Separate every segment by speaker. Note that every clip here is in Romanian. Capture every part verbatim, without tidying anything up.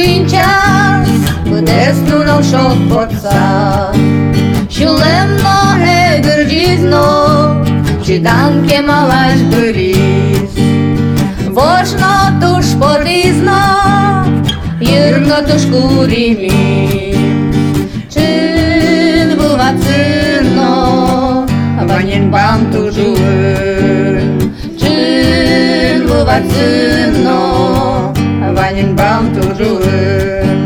Speaker 1: când ceas Budesnu no șopoța Și lemno e gârgizno Și danke malaś bylis Voșno tuż podizno Jyrno tuż kurimi Czyn buwacyno Wanien bam tużuyn Czyn buwacyno Wanien bam tużuyn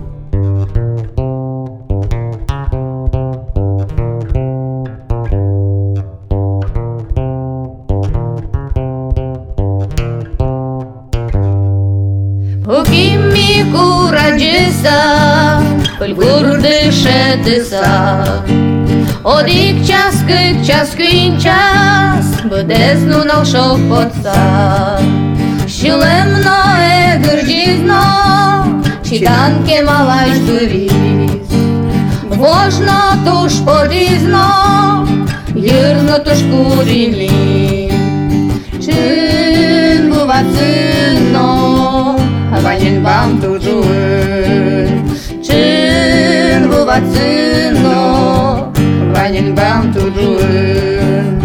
Speaker 1: Ukimi curagisa, îl gurdește tăsa Odic ceas cât ceas când ceas Budesnu no șopoța Și lemno e gârgizno Și danke malaś bylis Voșno tuż podizno Jyrno tuż kurimi Czyn buwacyno Wanien bam tużuyn Czyn buwacyno Wanien bam tużuyn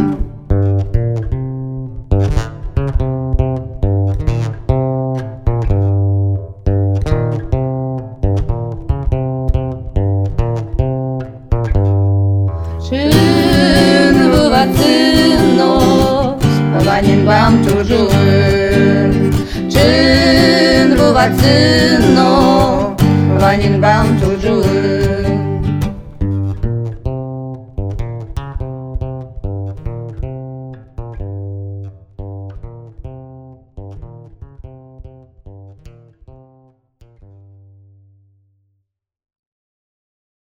Speaker 1: Czyn buwacyno Wanien bam tużuyn Czyn buwacyno Wanien bam tużuyn